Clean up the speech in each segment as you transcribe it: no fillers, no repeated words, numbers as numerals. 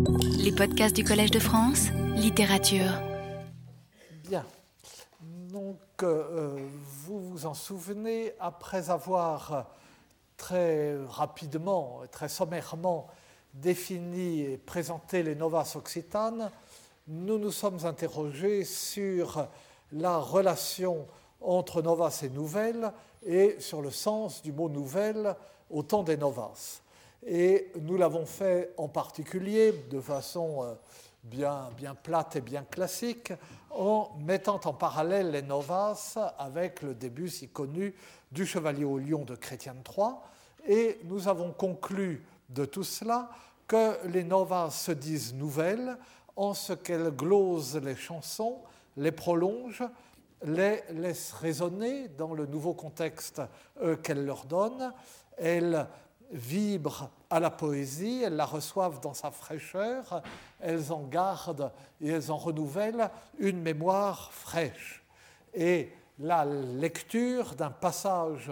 Les podcasts du Collège de France, littérature. Bien. Donc, vous vous en souvenez, après avoir très rapidement, très sommairement défini et présenté les novas occitanes, nous nous sommes interrogés sur la relation entre novas et nouvelles et sur le sens du mot nouvelle au temps des novas. Et nous l'avons fait en particulier de façon bien plate et bien classique en mettant en parallèle les novas avec le début si connu du Chevalier au Lion de Chrétien III. Et nous avons conclu de tout cela que les novas se disent nouvelles en ce qu'elles glosent les chansons, les prolongent, les laissent résonner dans le nouveau contexte qu'elles leur donnent. Elles vibrent à la poésie, elles la reçoivent dans sa fraîcheur, elles en gardent et elles en renouvellent une mémoire fraîche. Et la lecture d'un passage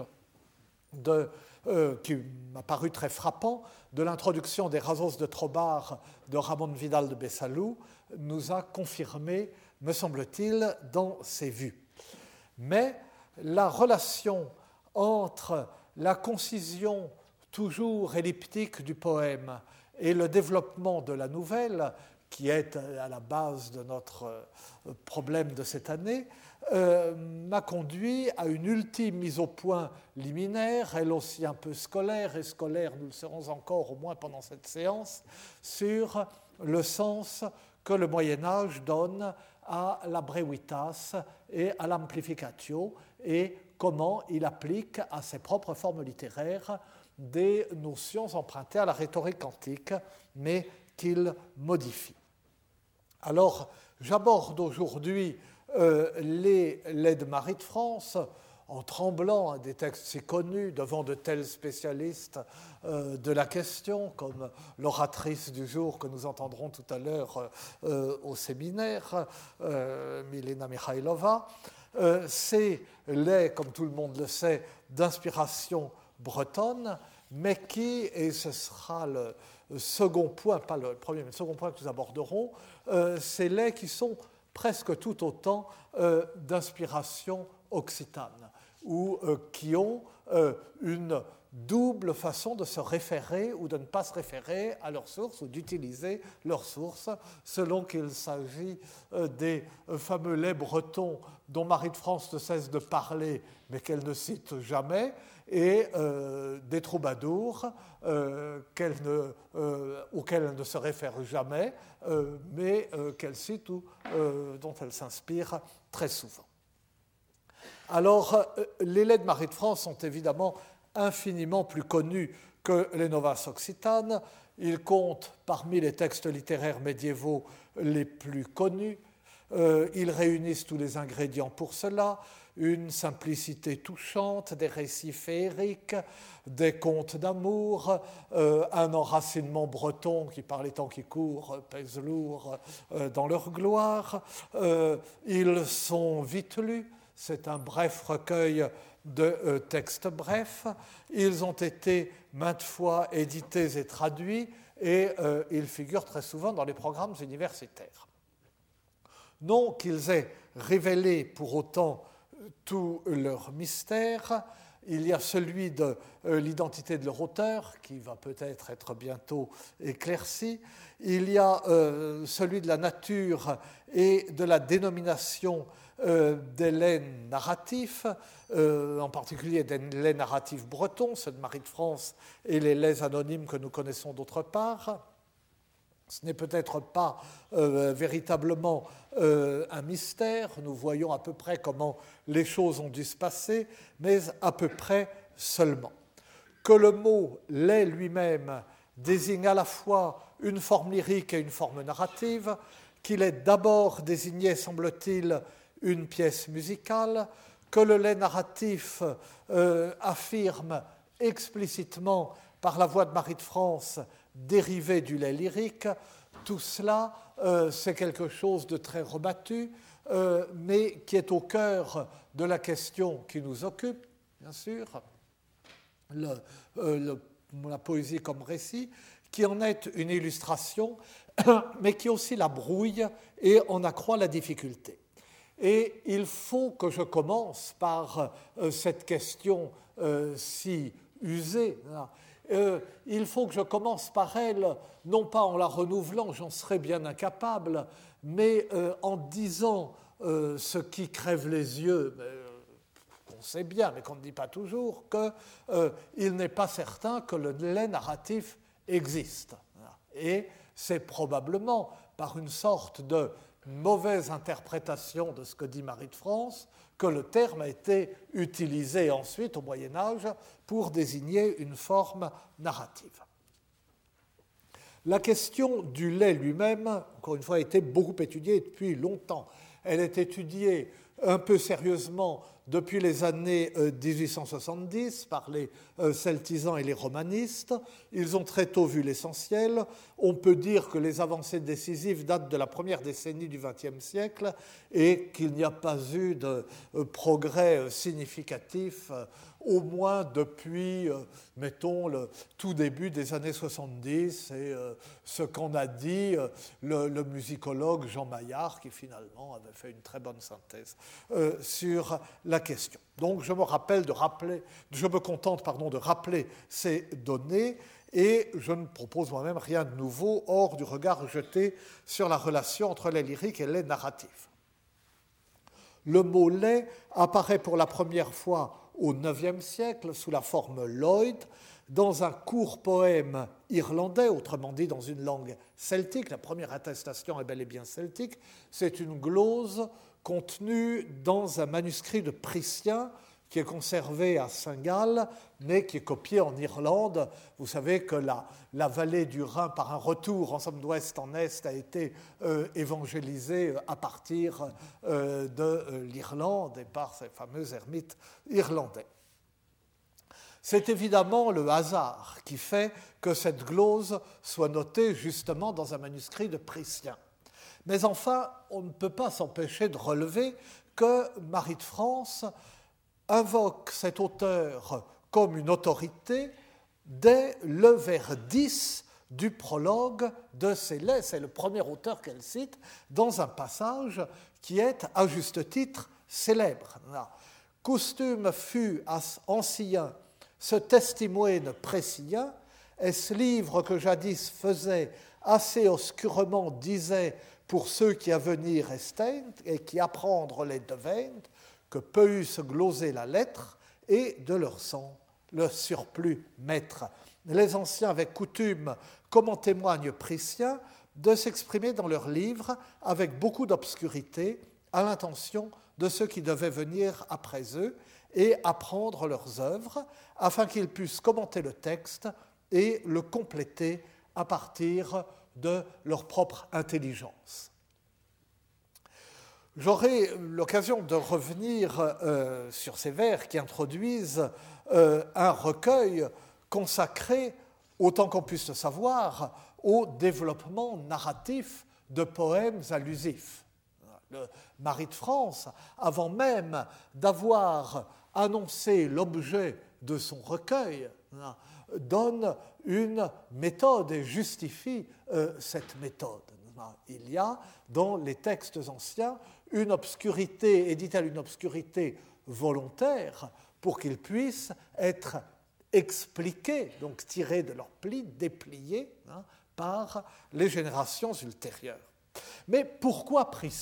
qui m'a paru très frappant, de l'introduction des Rasos de Trobar de Ramon Vidal de Besalú, nous a confirmé, me semble-t-il, dans ses vues. Mais la relation entre la concision toujours elliptique du poème et le développement de la nouvelle, qui est à la base de notre problème de cette année, m'a conduit à une ultime mise au point liminaire, elle aussi un peu scolaire, et scolaire nous le serons encore au moins pendant cette séance, sur le sens que le Moyen-Âge donne à la brevitas et à l'amplificatio, et comment il applique à ses propres formes littéraires des notions empruntées à la rhétorique antique, mais qu'il modifie. Alors, j'aborde aujourd'hui les de Marie de France, en tremblant des textes si connus devant de tels spécialistes de la question, comme l'oratrice du jour que nous entendrons tout à l'heure au séminaire, Milena Mikhailova. C'est comme tout le monde le sait, d'inspiration bretonne, mais qui, et ce sera le second point, pas le premier, mais le second point que nous aborderons, c'est les qui sont presque tout autant d'inspiration occitane, ou qui ont une double façon de se référer ou de ne pas se référer à leurs sources ou d'utiliser leurs sources selon qu'il s'agit des fameux laits bretons dont Marie de France ne cesse de parler mais qu'elle ne cite jamais, et des troubadours auxquels elle ne se réfère jamais, mais qu'elle cite ou dont elle s'inspire très souvent. Alors, les laits de Marie de France sont évidemment infiniment plus connus que les novas occitanes. Ils comptent parmi les textes littéraires médiévaux les plus connus. Ils réunissent tous les ingrédients pour cela, une simplicité touchante, des récits féeriques, des contes d'amour, un enracinement breton qui, par les temps qui courent, pèse lourd dans leur gloire. Ils sont vite lus, c'est un bref recueil de textes brefs. Ils ont été maintes fois édités et traduits, et ils figurent très souvent dans les programmes universitaires. Non qu'ils aient révélé pour autant tout leur mystère, il y a celui de l'identité de leur auteur, qui va peut-être être bientôt éclairci, il y a celui de la nature et de la dénomination des laits narratifs, en particulier des laits narratifs bretons, ceux de Marie de France et les laits anonymes que nous connaissons d'autre part. Ce n'est peut-être pas véritablement un mystère, nous voyons à peu près comment les choses ont dû se passer, mais à peu près seulement. Que le mot « lait » lui-même désigne à la fois une forme lyrique et une forme narrative, qu'il est d'abord désigné, semble-t-il, une pièce musicale, que le lait narratif affirme explicitement par la voix de Marie de France dérivé du lait lyrique, tout cela, c'est quelque chose de très rebattu, mais qui est au cœur de la question qui nous occupe, bien sûr, la poésie comme récit, qui en est une illustration, mais qui aussi la brouille et en accroît la difficulté. Et il faut que je commence par cette question si usée. Il faut que je commence par elle, non pas en la renouvelant, j'en serais bien incapable, mais en disant ce qui crève les yeux, qu'on sait bien, mais qu'on ne dit pas toujours, qu'il n'est pas certain que le lait narratif existe. Et c'est probablement par une sorte de mauvaise interprétation de ce que dit Marie de France que le terme a été utilisé ensuite au Moyen-Âge pour désigner une forme narrative. La question du lait lui-même, encore une fois, a été beaucoup étudiée depuis longtemps. Elle est étudiée un peu sérieusement depuis les années 1870 par les celtisans et les romanistes. Ils ont très tôt vu l'essentiel. On peut dire que les avancées décisives datent de la première décennie du XXe siècle et qu'il n'y a pas eu de progrès significatif au moins depuis, mettons, le tout début des années 70 et ce qu'en a dit le musicologue Jean Maillard, qui finalement avait fait une très bonne synthèse sur la question. Donc je me contente de rappeler ces données et je ne propose moi-même rien de nouveau hors du regard jeté sur la relation entre les lyriques et les narratifs. Le mot lait apparaît pour la première fois au IXe siècle sous la forme Lloyd dans un court poème irlandais, autrement dit dans une langue celtique. La première attestation est bel et bien celtique. C'est une glose contenue dans un manuscrit de Priscien qui est conservé à Saint-Gall, mais qui est copié en Irlande. Vous savez que la vallée du Rhin, par un retour en somme d'ouest en est, a été évangélisée à partir de l'Irlande et par ces fameux ermites irlandais. C'est évidemment le hasard qui fait que cette glose soit notée justement dans un manuscrit de Priscien. Mais enfin, on ne peut pas s'empêcher de relever que Marie de France invoque cet auteur comme une autorité dès le vers 10 du prologue de ses Laits. C'est le premier auteur qu'elle cite dans un passage qui est, à juste titre, célèbre. « Costume fut ancien ce testimone précien, est-ce livre que jadis faisait assez obscurement disait pour ceux qui à venir estaient et qui apprendre les devaient, que peut eût se gloser la lettre et de leur sang le surplus mettre. Les anciens avaient coutume, comme en témoigne Priscien, de s'exprimer dans leurs livres avec beaucoup d'obscurité à l'intention de ceux qui devaient venir après eux et apprendre leurs œuvres, afin qu'ils puissent commenter le texte et le compléter à partir de leur propre intelligence. J'aurai l'occasion de revenir sur ces vers qui introduisent un recueil consacré, autant qu'on puisse le savoir, au développement narratif de poèmes allusifs. Marie de France, avant même d'avoir annoncé l'objet de son recueil, donne une méthode et justifie cette méthode. Il y a dans les textes anciens une obscurité, et dit-elle une obscurité volontaire, pour qu'ils puissent être expliqués, donc tirés de leur pli, dépliés par les générations ultérieures. Mais pourquoi Priscien ?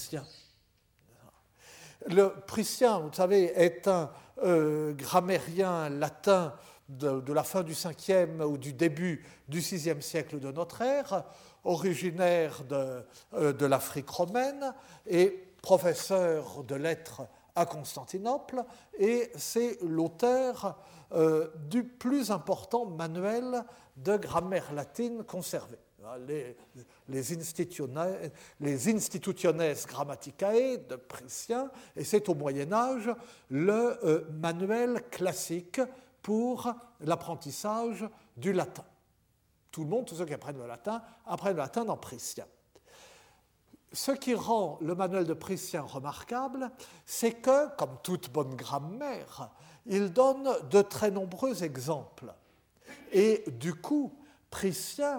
Le Priscien, vous savez, est un grammairien latin de la fin du 5e ou du début du 6e siècle de notre ère, originaire de l'Afrique romaine et professeur de lettres à Constantinople, et c'est l'auteur du plus important manuel de grammaire latine conservé. Les Institutiones Grammaticae de Priscien, et c'est au Moyen-Âge le manuel classique pour l'apprentissage du latin. Tout le monde, tous ceux qui apprennent le latin dans Priscien. Ce qui rend le manuel de Priscien remarquable, c'est que, comme toute bonne grammaire, il donne de très nombreux exemples. Et du coup, Priscien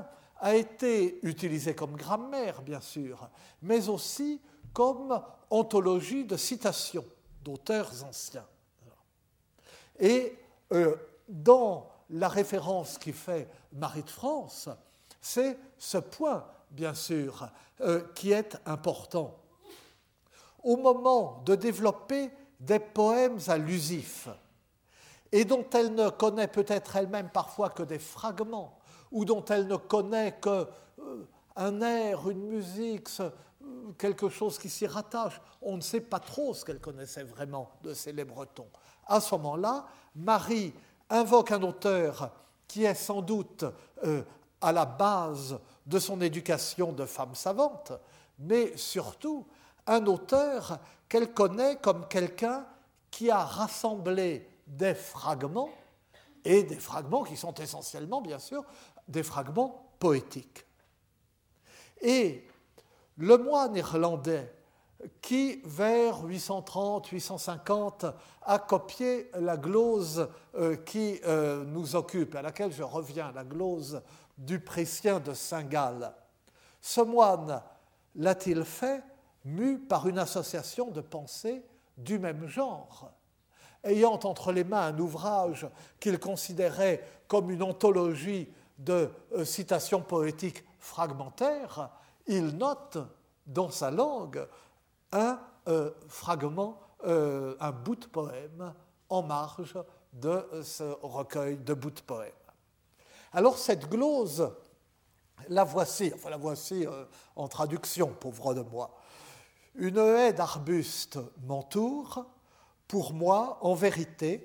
a été utilisé comme grammaire, bien sûr, mais aussi comme anthologie de citations d'auteurs anciens. Et dans la référence qui fait Marie de France, c'est ce point, bien sûr, qui est important. Au moment de développer des poèmes allusifs, et dont elle ne connaît peut-être elle-même parfois que des fragments, ou dont elle ne connaît qu'un air, une musique, quelque chose qui s'y rattache. On ne sait pas trop ce qu'elle connaissait vraiment de ces les Bretons. À ce moment-là, Marie invoque un auteur qui est sans doute à la base de son éducation de femme savante, mais surtout un auteur qu'elle connaît comme quelqu'un qui a rassemblé des fragments, et des fragments qui sont essentiellement, bien sûr, des fragments poétiques. Et le moine irlandais qui, vers 830-850, a copié la glose qui nous occupe, à laquelle je reviens, la glose du Précien de Saint-Gall. Ce moine l'a-t-il fait mu par une association de pensées du même genre, ayant entre les mains un ouvrage qu'il considérait comme une anthologie de citations poétiques fragmentaires, il note dans sa langue un fragment, un bout de poème en marge de ce recueil de bouts de poèmes. Alors cette glose, la voici en traduction, pauvre de moi. Une haie d'arbustes m'entoure, pour moi, en vérité,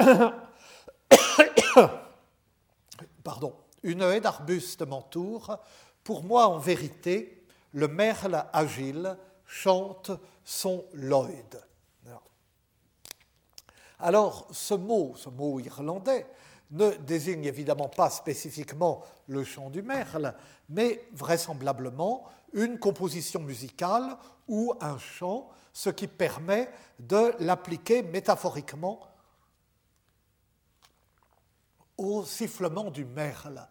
une haie d'arbustes m'entoure, pour moi, en vérité, le merle agile chante son Lloyd. Alors, ce mot irlandais ne désigne évidemment pas spécifiquement le chant du merle, mais vraisemblablement une composition musicale ou un chant, ce qui permet de l'appliquer métaphoriquement au sifflement du merle.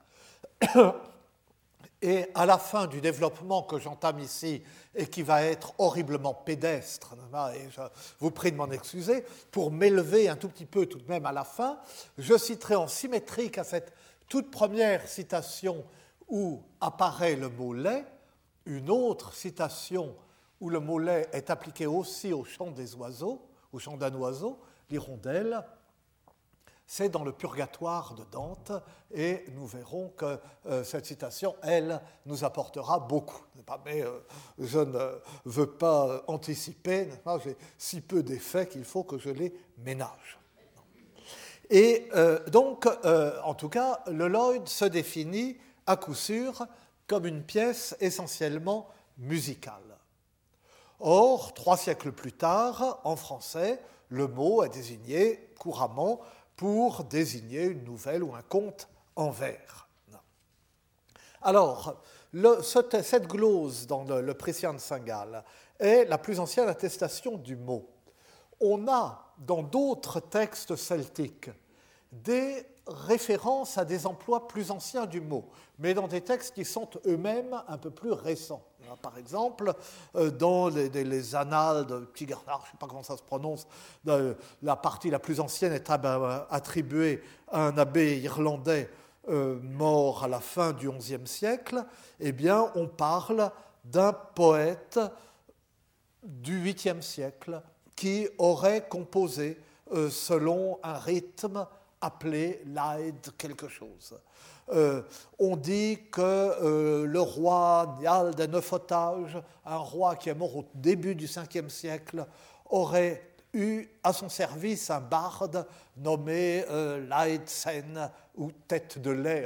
Et à la fin du développement que j'entame ici et qui va être horriblement pédestre, et je vous prie de m'en excuser, pour m'élever un tout petit peu tout de même à la fin, je citerai en symétrique à cette toute première citation où apparaît le mot lait, une autre citation où le mot lait est appliqué aussi au chant des oiseaux, au chant d'un oiseau, l'hirondelle. C'est dans le Purgatoire de Dante, et nous verrons que cette citation, elle, nous apportera beaucoup. Mais je ne veux pas anticiper, j'ai si peu d'effets qu'il faut que je les ménage. Et donc, en tout cas, le Lloyd se définit à coup sûr comme une pièce essentiellement musicale. Or, 3 siècles plus tard, en français, le mot est désigné couramment pour désigner une nouvelle ou un conte en vers. Alors, cette glose dans le Précien de Saint-Gall est la plus ancienne attestation du mot. On a, dans d'autres textes celtiques, des références à des emplois plus anciens du mot, mais dans des textes qui sont eux-mêmes un peu plus récents. Par exemple, dans les annales de Tigernach, je ne sais pas comment ça se prononce, la partie la plus ancienne est attribuée à un abbé irlandais mort à la fin du XIe siècle. Eh bien, on parle d'un poète du 8e siècle qui aurait composé selon un rythme appelé l'aide quelque chose. On dit que le roi Nial des Neuf Otages, un roi qui est mort au début du 5e siècle, aurait eu à son service un barde nommé Laedsen, ou tête de lait,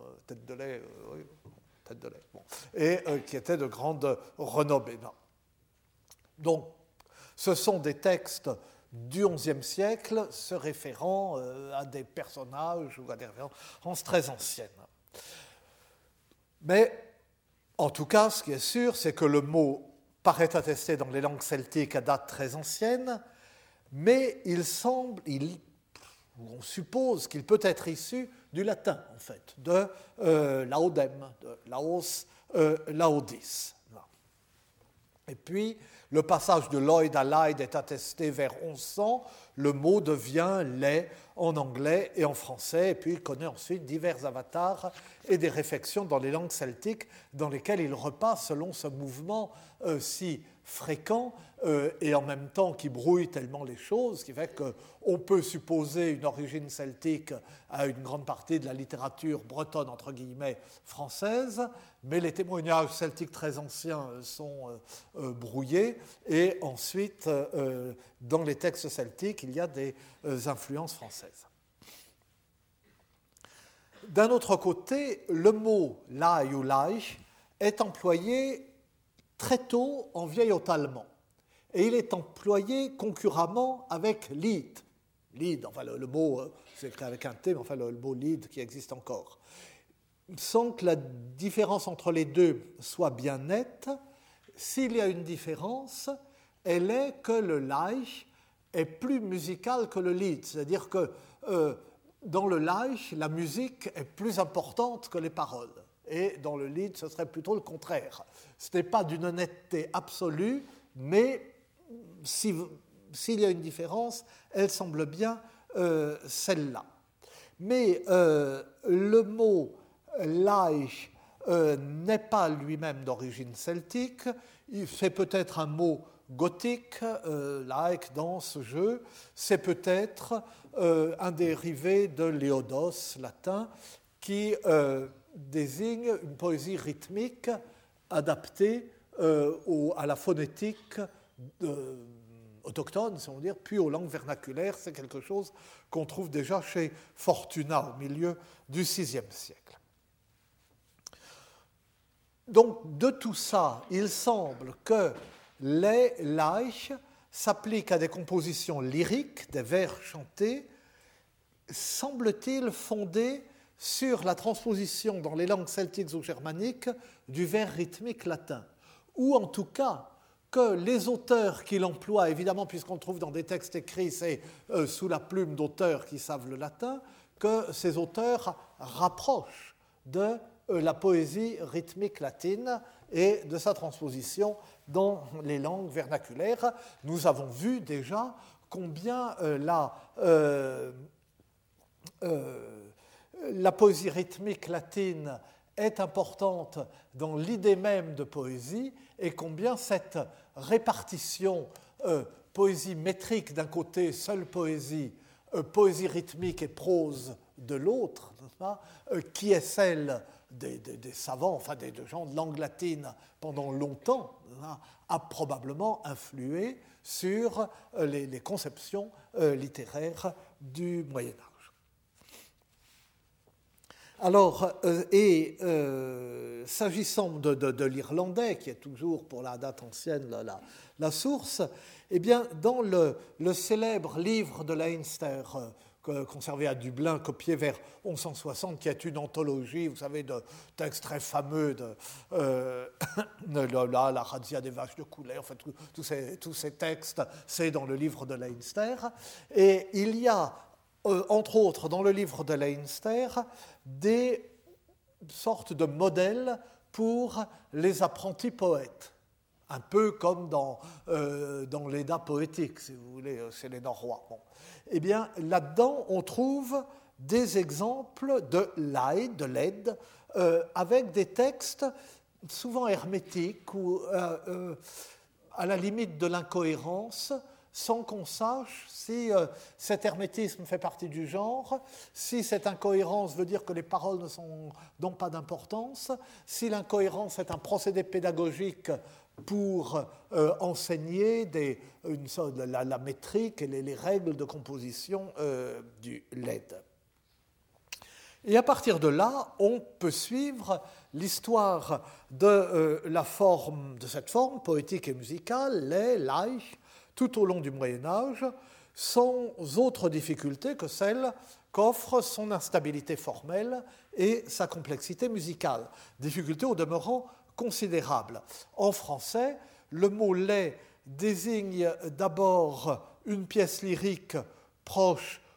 bon, et qui était de grande renommée. Donc, ce sont des textes du XIe siècle se référant à des personnages ou à des références très anciennes. Mais, en tout cas, ce qui est sûr, c'est que le mot paraît attesté dans les langues celtiques à date très ancienne, mais il semble, on suppose qu'il peut être issu du latin, en fait, de laudem, de laos, laudis. Et puis, le passage de Lloyd à Lyde est attesté vers 1100. Le mot devient lait en anglais et en français. Et puis, il connaît ensuite divers avatars et des réflexions dans les langues celtiques dans lesquelles il repasse selon ce mouvement si fréquent et en même temps qui brouille tellement les choses, qui fait qu'on peut supposer une origine celtique à une grande partie de la littérature bretonne, entre guillemets, française, mais les témoignages celtiques très anciens sont brouillés, et ensuite, dans les textes celtiques, il y a des influences françaises. D'un autre côté, le mot lai ou laich est employé très tôt en vieil allemand. Et il est employé concurremment avec Lied. Lied, enfin le mot, c'est écrit avec un T, mais enfin le mot Lied qui existe encore. Sans que la différence entre les deux soit bien nette, s'il y a une différence, elle est que le Laich est plus musical que le Lied. C'est-à-dire que dans le Laich, la musique est plus importante que les paroles. Et dans le Lied, ce serait plutôt le contraire. Ce n'est pas d'une honnêteté absolue, mais s'il y a une différence, elle semble bien celle-là. Mais le mot laich n'est pas lui-même d'origine celtique. C'est peut-être un mot gothique, laïc dans ce jeu. C'est peut-être un dérivé de léodos latin qui désigne une poésie rythmique adaptée à la phonétique autochtone, si on veut dire, puis aux langues vernaculaires. C'est quelque chose qu'on trouve déjà chez Fortuna au milieu du VIe siècle. Donc, de tout ça, il semble que les laïcs s'appliquent à des compositions lyriques, des vers chantés, semble-t-il fondés sur la transposition dans les langues celtiques ou germaniques du vers rythmique latin, ou en tout cas que les auteurs qui l'emploient, évidemment puisqu'on le trouve dans des textes écrits, c'est sous la plume d'auteurs qui savent le latin, que ces auteurs rapprochent de la poésie rythmique latine et de sa transposition dans les langues vernaculaires. Nous avons vu déjà combien la poésie rythmique latine est importante dans l'idée même de poésie et combien cette répartition poésie métrique d'un côté, seule poésie, poésie rythmique et prose de l'autre, qui est celle des savants, enfin des gens de langue latine pendant longtemps, a probablement influé sur les conceptions littéraires du Moyen-Âge. Alors, s'agissant de l'irlandais, qui est toujours pour la date ancienne la source, eh bien, dans le célèbre livre de Leinster, conservé à Dublin, copié vers 1160, qui est une anthologie, vous savez, de textes très fameux de la razzia des vaches de Coulay, en fait, tous ces textes, c'est dans le livre de Leinster. Et il y a, entre autres, dans le livre de Leinster, des sortes de modèles pour les apprentis poètes, un peu comme dans l'Edda poétique, si vous voulez, chez les Norrois. Bon. Eh bien, là-dedans, on trouve des exemples de l'aide, avec des textes souvent hermétiques ou à la limite de l'incohérence, sans qu'on sache si cet hermétisme fait partie du genre, si cette incohérence veut dire que les paroles n'ont pas d'importance, si l'incohérence est un procédé pédagogique pour enseigner la métrique et les règles de composition du LED. Et à partir de là, on peut suivre l'histoire de cette forme poétique et musicale, les laïcs, tout au long du Moyen-Âge, sans autre difficulté que celle qu'offre son instabilité formelle et sa complexité musicale. Difficulté au demeurant considérable. En français, le mot lait désigne d'abord une pièce lyrique proche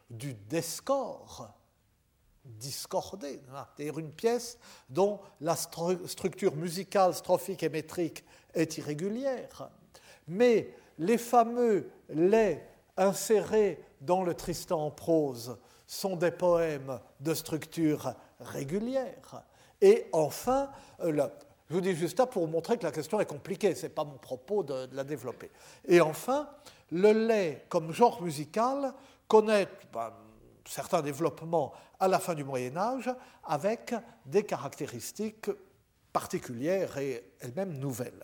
du descore, discordé, c'est-à-dire une pièce dont la structure musicale, strophique et métrique est irrégulière. Mais les fameux laits insérés dans le Tristan en prose sont des poèmes de structure régulière. Et enfin, je vous dis juste ça pour vous montrer que la question est compliquée, ce n'est pas mon propos de la développer. Et enfin, le laid comme genre musical connaît certains développements à la fin du Moyen-Âge avec des caractéristiques particulières et elles-mêmes nouvelles.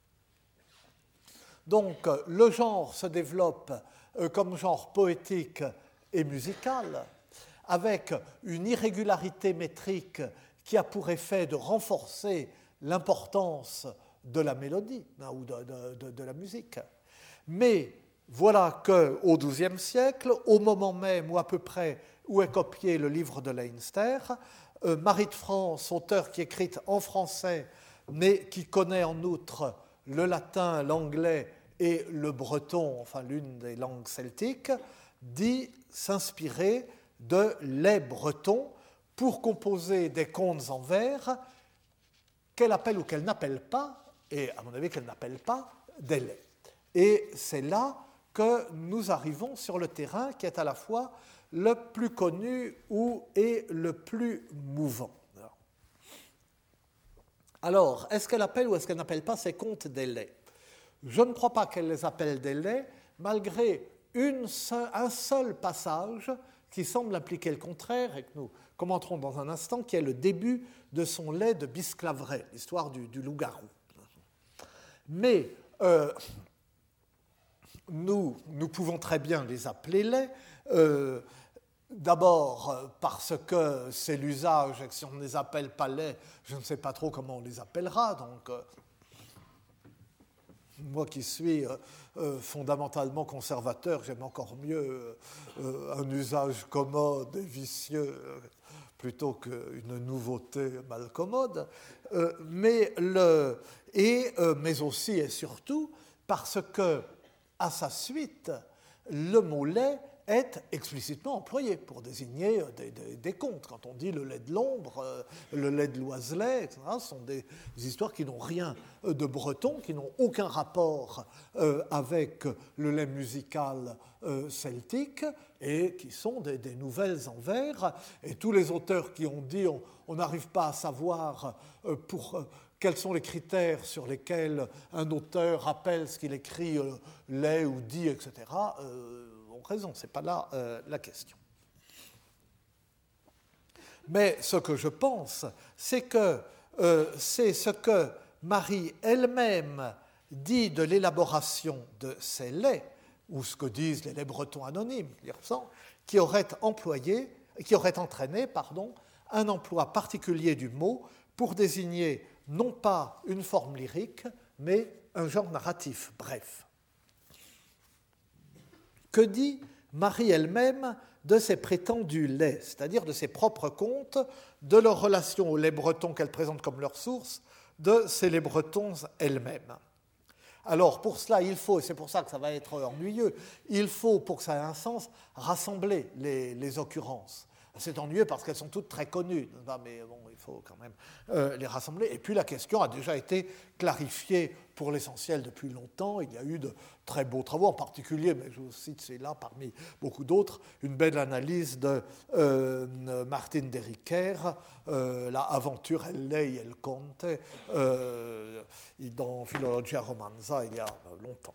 Donc, le genre se développe comme genre poétique et musical, avec une irrégularité métrique qui a pour effet de renforcer l'importance de la mélodie ou de la musique. Mais voilà qu'au XIIe siècle, au moment même ou à peu près où est copié le livre de Leinster, Marie de France, auteure qui écrit en français, mais qui connaît en outre le latin, l'anglais et le breton, enfin l'une des langues celtiques, dit s'inspirer de lait breton pour composer des contes en vers qu'elle appelle ou qu'elle n'appelle pas, et à mon avis qu'elle n'appelle pas, des laits. Et c'est là que nous arrivons sur le terrain qui est à la fois le plus connu et le plus mouvant. Alors, est-ce qu'elle appelle ou est-ce qu'elle n'appelle pas ces contes des laits ? Je ne crois pas qu'elle les appelle des laits, malgré un seul passage qui semble impliquer le contraire et que nous commenterons dans un instant, qui est le début de son lait de Bisclaveret, l'histoire du loup-garou. Mais nous pouvons très bien les appeler laits, d'abord parce que c'est l'usage et que si on ne les appelle pas laits, je ne sais pas trop comment on les appellera, donc moi qui suis fondamentalement conservateur, j'aime encore mieux un usage commode et vicieux plutôt qu'une nouveauté mal commode, mais aussi et surtout parce que, à sa suite, le mot lait est explicitement employé pour désigner des contes. Quand on dit le lait de l'ombre, le lait de l'oiselet, etc., ce sont des histoires qui n'ont rien de breton, qui n'ont aucun rapport avec le lait musical celtique et qui sont des nouvelles en vers. Et tous les auteurs qui ont dit on n'arrive pas à savoir quels sont les critères sur lesquels un auteur appelle ce qu'il écrit lait ou dit, etc., raison, ce n'est pas là la question. Mais ce que je pense, c'est que c'est ce que Marie elle-même dit de l'élaboration de ces laits, ou ce que disent les laits bretons anonymes, qui auraient entraîné un emploi particulier du mot pour désigner non pas une forme lyrique, mais un genre narratif bref. Que dit Marie elle-même de ses prétendus laits, c'est-à-dire de ses propres contes, de leur relation aux laits bretons qu'elle présente comme leur source, de ces laits bretons elles-mêmes? Alors, pour cela, il faut, et c'est pour ça que ça va être ennuyeux, il faut, pour que ça ait un sens, rassembler les occurrences. C'est ennuyeux parce qu'elles sont toutes très connues, mais bon, il faut quand même les rassembler. Et puis la question a déjà été clarifiée pour l'essentiel depuis longtemps. Il y a eu de très beaux travaux, en particulier, mais je vous cite c'est-là parmi beaucoup d'autres, une belle analyse de Martin Derricker, la Aventure El Lei e il Conte, dans Philologia Romanza il y a longtemps.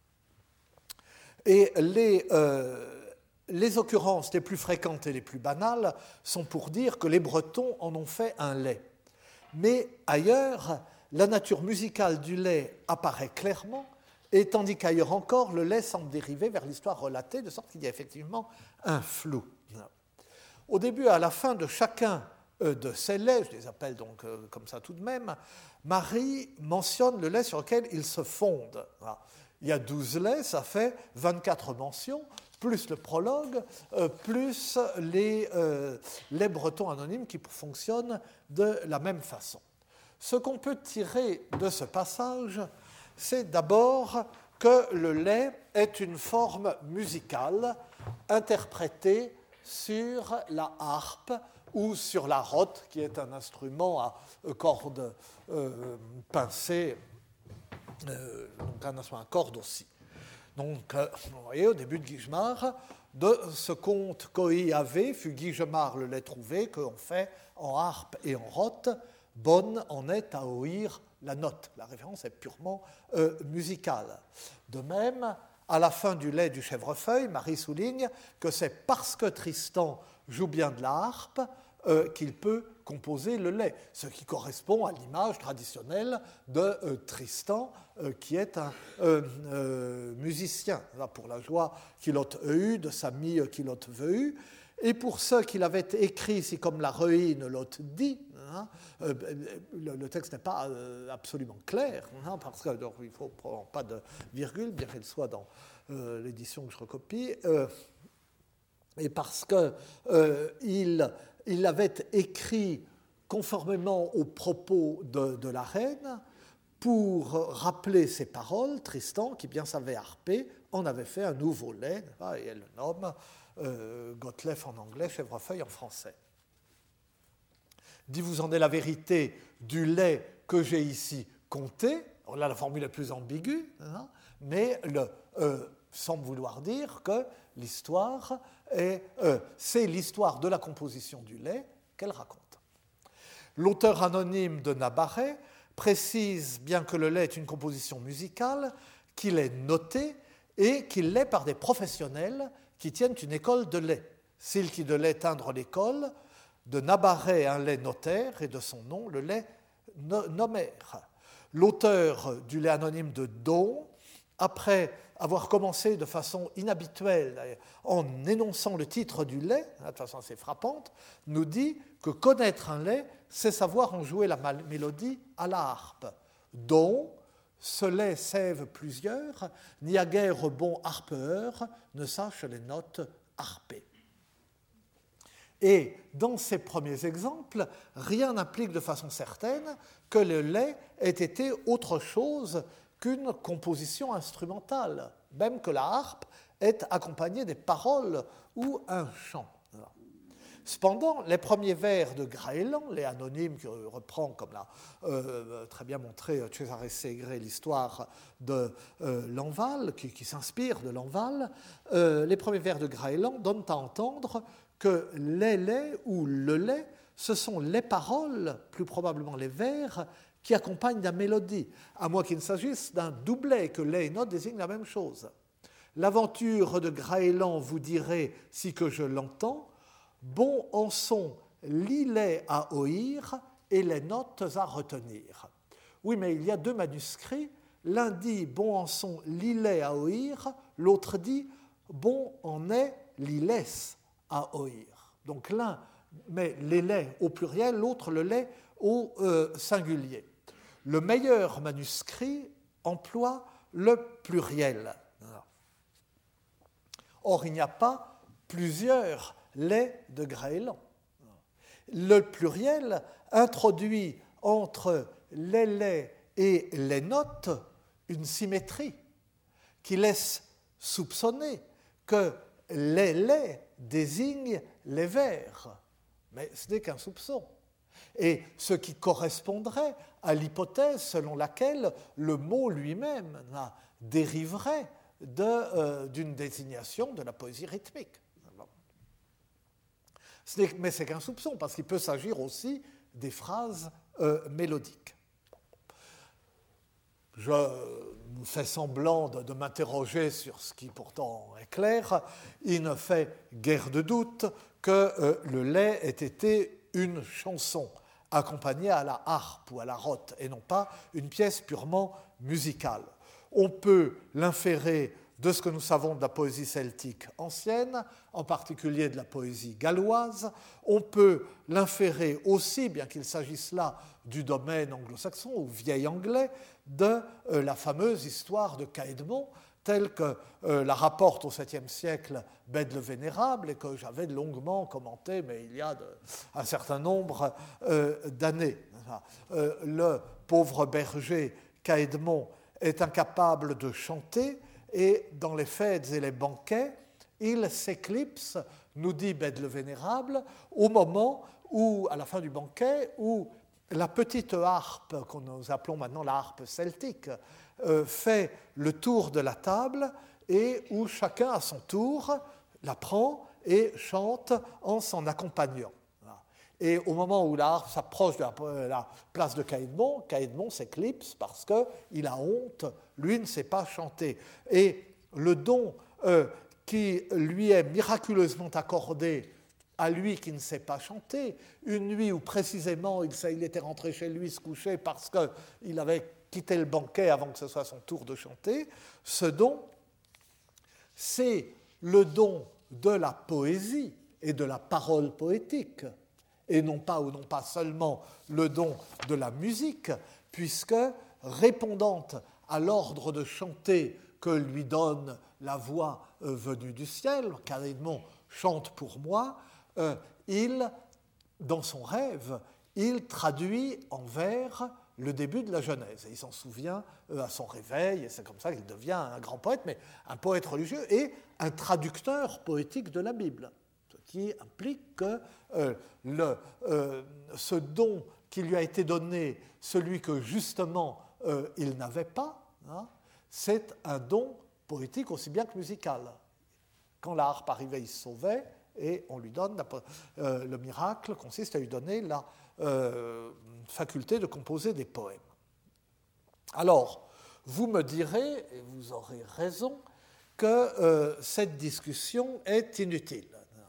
Et les occurrences les plus fréquentes et les plus banales sont pour dire que les Bretons en ont fait un lait. Mais ailleurs, la nature musicale du lait apparaît clairement, et tandis qu'ailleurs encore, le lait semble dériver vers l'histoire relatée, de sorte qu'il y a effectivement un flou. Au début et à la fin de chacun de ces laits, je les appelle donc comme ça tout de même, Marie mentionne le lait sur lequel ils se fondent. Il y a 12 laits, ça fait 24 mentions, plus le prologue, plus les bretons anonymes qui fonctionnent de la même façon. Ce qu'on peut tirer de ce passage, c'est d'abord que le lait est une forme musicale interprétée sur la harpe ou sur la rote, qui est un instrument à cordes pincées, donc un instrument à cordes aussi. Donc, vous voyez, au début de Guigemar, de ce conte qu'Oi avait, fut Guigemar le lait trouvé, qu'on fait en harpe et en rote, bonne en est à oïr la note. La référence est purement musicale. De même, à la fin du lait du chèvrefeuille, Marie souligne que c'est parce que Tristan joue bien de la harpe qu'il peut composer le lait, ce qui correspond à l'image traditionnelle de Tristan, qui est un musicien, là, pour la joie qu'il a eue, de sa mie qu'il a veu, et pour ceux qui l'avaient écrit, si comme la ruine l'ont dit, hein, le texte n'est pas absolument clair, hein, parce qu'il ne faut probablement pas de virgule, bien qu'elle soit dans l'édition que je recopie, et parce qu'il l'avait écrit conformément aux propos de la reine, pour rappeler ses paroles, Tristan, qui bien savait harper, en avait fait un nouveau lait, et elle le nomme Gottlieb en anglais, chèvrefeuille en français. Dit vous en est la vérité du lait que j'ai ici compté. Alors là, la formule est plus ambiguë, hein, mais semble vouloir dire que l'histoire c'est l'histoire de la composition du lait qu'elle raconte. L'auteur anonyme de Nabarret précise, bien que le lait est une composition musicale, qu'il est noté et qu'il l'est par des professionnels qui tiennent une école de lait. S'il qui de lait teindre l'école, de Nabarret un lait notaire et de son nom le lait nomère. L'auteur du lait anonyme de Don, après avoir commencé de façon inhabituelle en énonçant le titre du lait, de façon assez frappante, nous dit que connaître un lait, c'est savoir en jouer la mélodie à la harpe. Don, ce lait sève plusieurs, n'y a guère bon harpeur, ne sache les notes harpées. Et dans ces premiers exemples, rien n'implique de façon certaine que le lait ait été autre chose qu'une composition instrumentale, même que la harpe est accompagnée des paroles ou un chant. Cependant, les premiers vers de Graellan, les anonymes qui reprend, comme l'a très bien montré Cesare Segre, l'histoire de Lanval, qui s'inspire de Lanval, les premiers vers de Graellan donnent à entendre que les laits ou le lait, ce sont les paroles, plus probablement les vers, qui accompagnent la mélodie, à moins qu'il ne s'agisse d'un doublet, que lait et note désignent la même chose. L'aventure de Graellan vous dirait, si que je l'entends, bon en sont l'îlet à oïr et les notes à retenir. Oui, mais il y a deux manuscrits. L'un dit bon en sont l'îlet à oïr, l'autre dit bon en est l'îlès à oïr. Donc l'un met les laits au pluriel, l'autre le lait au singulier. Le meilleur manuscrit emploie le pluriel. Or, il n'y a pas plusieurs laits de Graellan. Le pluriel introduit entre les laits et les notes une symétrie qui laisse soupçonner que les laits désignent les vers. Mais ce n'est qu'un soupçon. Et ce qui correspondrait à l'hypothèse selon laquelle le mot lui-même dériverait d'une désignation de la poésie rythmique. Mais c'est qu'un soupçon, parce qu'il peut s'agir aussi des phrases mélodiques. Je fais semblant de m'interroger sur ce qui pourtant est clair. Il ne fait guère de doute que le lait ait été une chanson accompagnée à la harpe ou à la rote, et non pas une pièce purement musicale. On peut l'inférer de ce que nous savons de la poésie celtique ancienne, en particulier de la poésie galloise. On peut l'inférer aussi, bien qu'il s'agisse là du domaine anglo-saxon ou vieil anglais, de la fameuse histoire de Caedmon, telle que la rapporte au 7e siècle Bède le Vénérable, et que j'avais longuement commenté, mais il y a un certain nombre d'années. Le pauvre berger Caedmon est incapable de chanter, et dans les fêtes et les banquets, il s'éclipse, nous dit Bède le Vénérable, au moment où, à la fin du banquet, où la petite harpe, que nous appelons maintenant la harpe celtique, fait le tour de la table et où chacun à son tour la prend et chante en s'en accompagnant. Et au moment où la harpe s'approche de la place de Caïdmon s'éclipse parce qu'il a honte, lui ne sait pas chanter. Et le don qui lui est miraculeusement accordé à lui qui ne sait pas chanter, une nuit où précisément il était rentré chez lui se coucher parce qu'il avait quitté le banquet avant que ce soit son tour de chanter, ce don, c'est le don de la poésie et de la parole poétique, et non pas seulement le don de la musique, puisque, répondant à l'ordre de chanter que lui donne la voix venue du ciel, Caïdmon chante pour moi, dans son rêve, il traduit en vers le début de la Genèse. Et il s'en souvient à son réveil, et c'est comme ça qu'il devient un grand poète, mais un poète religieux et un traducteur poétique de la Bible. Ce qui implique que ce don qui lui a été donné, celui que justement il n'avait pas, c'est un don poétique aussi bien que musical. Quand la harpe arrivait, il se sauvait, et on lui donne, le miracle consiste à lui donner la faculté de composer des poèmes. Alors, vous me direz, et vous aurez raison, que cette discussion est inutile.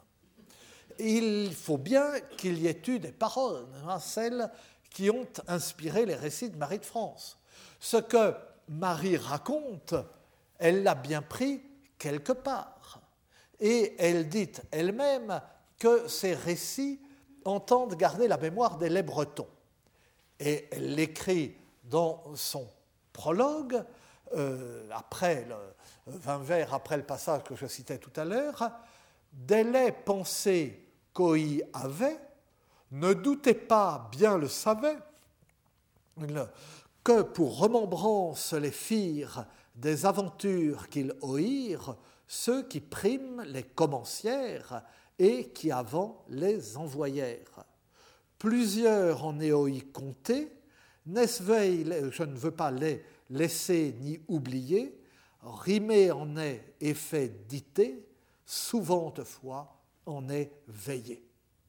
Il faut bien qu'il y ait eu des paroles, celles qui ont inspiré les récits de Marie de France. Ce que Marie raconte, elle l'a bien pris quelque part. Et elle dit elle-même que ces récits entendent garder la mémoire des laits bretons. Et elle l'écrit dans son prologue, après 20 vers après le passage que je citais tout à l'heure, « Des laits pensés qu'Oï avait, ne doutez pas, bien le savait, que pour remembrance les firent des aventures qu'ils oïrent, ceux qui priment les commencièrent et qui avant les envoyèrent. Plusieurs en éoï comptés, n'est-ce veille, je ne veux pas les laisser ni oublier, rimé en est et fait diter, souvent fois en est veillé. »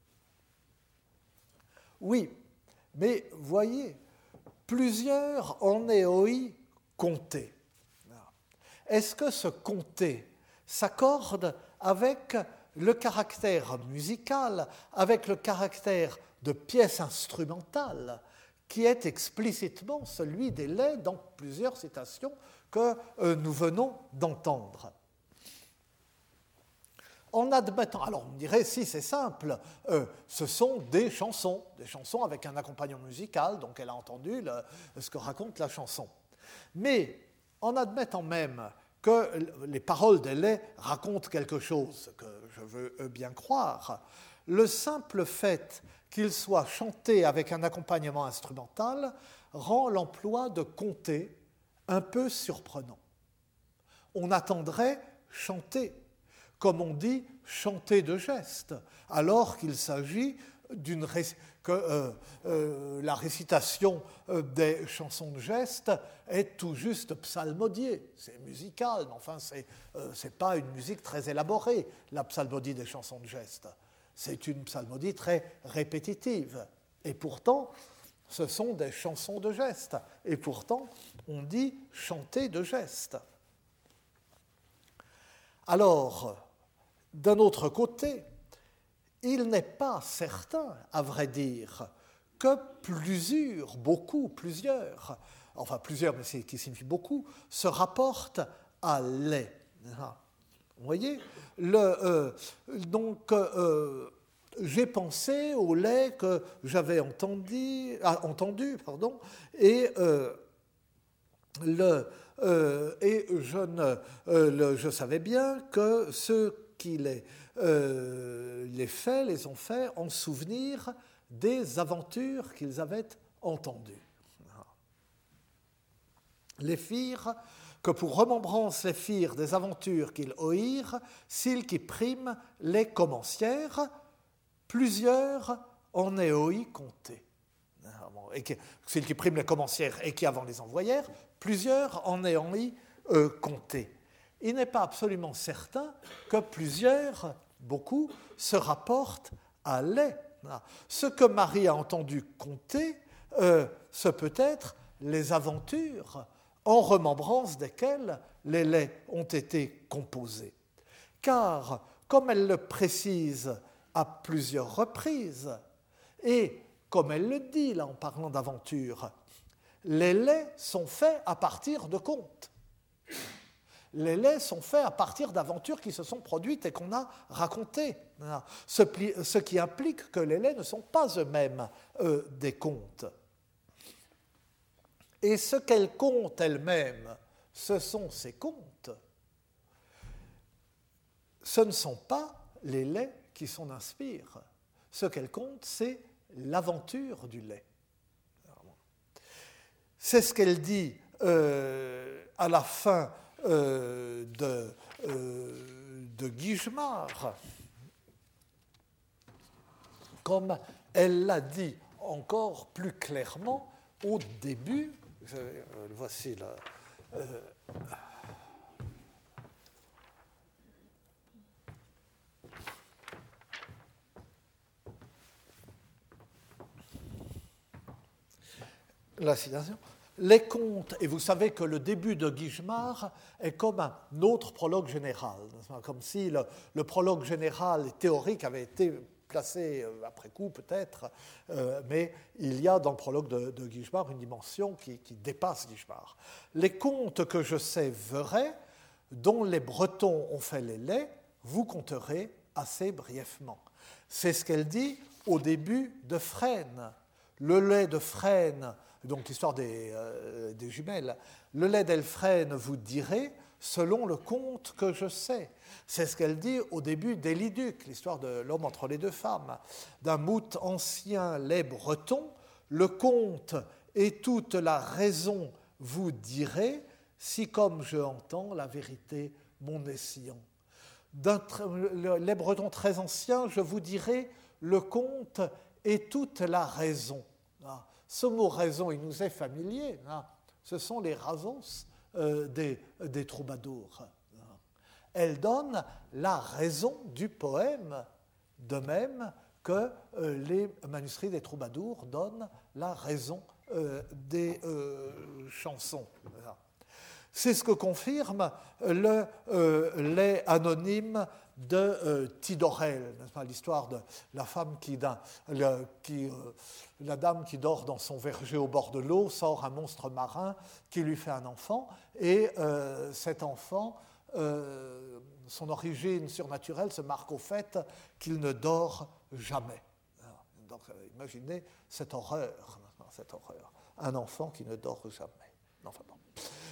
Oui, mais voyez, plusieurs en éoï comptés. Est-ce que ce compter s'accorde avec le caractère musical, avec le caractère de pièce instrumentale qui est explicitement celui des laits dans plusieurs citations que nous venons d'entendre? En admettant, alors on me dirait, si c'est simple, ce sont des chansons avec un accompagnement musical, donc elle a entendu ce que raconte la chanson. Mais en admettant même que les paroles des laits racontent quelque chose, que je veux bien croire, le simple fait qu'ils soient chantés avec un accompagnement instrumental rend l'emploi de compter un peu surprenant. On attendrait chanter, comme on dit chanter de geste, alors qu'il s'agit que la récitation des chansons de geste est tout juste psalmodiée. C'est musical, mais enfin, c'est pas une musique très élaborée, la psalmodie des chansons de geste. C'est une psalmodie très répétitive. Et pourtant, ce sont des chansons de geste. Et pourtant, on dit chanter de geste. Alors, d'un autre côté, il n'est pas certain, à vrai dire, que plusieurs, mais qui signifie beaucoup, se rapportent à les. Vous voyez, j'ai pensé au lait que j'avais entendu, et je savais bien que ceux qui les ont faits en souvenir des aventures qu'ils avaient entendues. les firent, que pour remembrance les firent des aventures qu'ils oïrent, s'ils qui priment les commencièrent, plusieurs en aient compté. Et s'ils qui priment les commencièrent et qui avant les envoyèrent, plusieurs en ayant compté. Il n'est pas absolument certain que plusieurs, beaucoup, se rapportent à les. Ce que Marie a entendu compter, ce peut être les aventures en remembrance desquelles les laits ont été composés. Car, comme elle le précise à plusieurs reprises, et comme elle le dit là en parlant d'aventure, les laits sont faits à partir de contes. Les laits sont faits à partir d'aventures qui se sont produites et qu'on a racontées. Ce qui implique que les laits ne sont pas eux-mêmes des contes. Et ce qu'elle compte elle-même, ce sont ses contes. Ce ne sont pas les laits qui s'en inspirent. Ce qu'elle compte, c'est l'aventure du lait. C'est ce qu'elle dit à la fin de Guigemard, comme elle l'a dit encore plus clairement au début. Voici là. La citation. Les contes, et vous savez que le début de Guigemard est comme un autre prologue général, comme si le prologue général et théorique avait été placé après coup peut-être, mais il y a dans le prologue de Guigemard une dimension qui dépasse Guigemard. Les contes que je sais vrais, dont les Bretons ont fait les laits, vous conterez assez brièvement. C'est ce qu'elle dit au début de Frêne. Le lait de Frêne, donc l'histoire des jumelles, le lait d'Elfrêne vous dirait selon le conte que je sais. C'est ce qu'elle dit au début d'Éliduc, l'histoire de l'homme entre les deux femmes. D'un mout ancien lait breton, le conte et toute la raison vous dirait, si comme je entends la vérité mon essayant. D'un lait breton très ancien, je vous dirai le conte et toute la raison. Ce mot raison, il nous est familier. Ce sont les rasos des troubadours. Elle donne la raison du poème, de même que les manuscrits des troubadours donnent la raison des chansons. C'est ce que confirme les anonymes de Tidorel, l'histoire de la femme la dame qui dort dans son verger au bord de l'eau, sort un monstre marin qui lui fait un enfant, et cet enfant, son origine surnaturelle se marque au fait qu'il ne dort jamais. Donc imaginez cette horreur, un enfant qui ne dort jamais. Enfin, bon.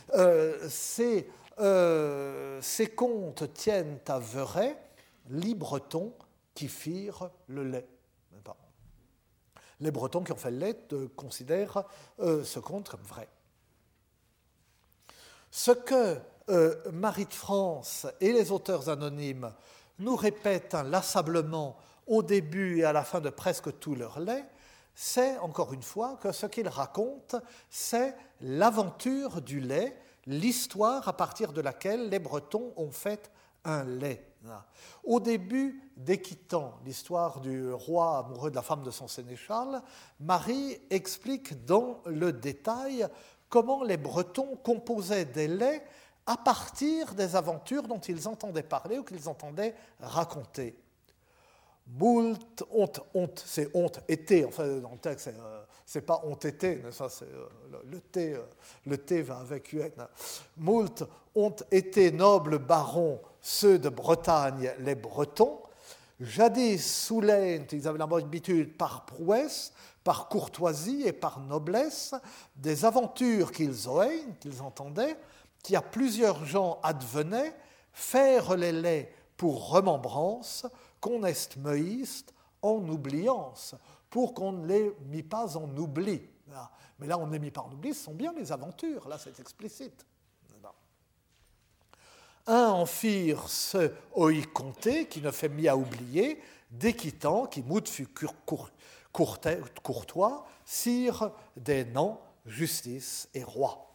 Ces contes tiennent à vrai les Bretons qui firent le lait. Les Bretons qui ont fait le lait considèrent ce conte comme vrai. Ce que Marie de France et les auteurs anonymes nous répètent inlassablement au début et à la fin de presque tout leur lait, c'est, encore une fois, que ce qu'ils racontent, c'est l'aventure du lait, l'histoire à partir de laquelle les Bretons ont fait un lait. Au début d'Équitan, l'histoire du roi amoureux de la femme de son sénéchal, Marie explique dans le détail comment les Bretons composaient des laits à partir des aventures dont ils entendaient parler ou qu'ils entendaient raconter. Moult, honte, c'est honte, été, enfin dans le texte, c'est pas honte été, ça c'est le thé va avec UN. Moult, honte été, nobles barons, ceux de Bretagne, les Bretons, jadis sous l'aine, ils avaient l'habitude par prouesse, par courtoisie et par noblesse, des aventures qu'ils entendaient, qui à plusieurs gens advenaient, faire les laits pour remembrance, qu'on est meïste en oubliance, pour qu'on ne les mit pas en oubli. Mais là, on n'est mis pas en oubli, ce sont bien les aventures, là c'est explicite. Un amphire ce oi comté, qui ne fait mis à oublier, d'équitant, qui mout fut courtois, sire des noms, justice et roi.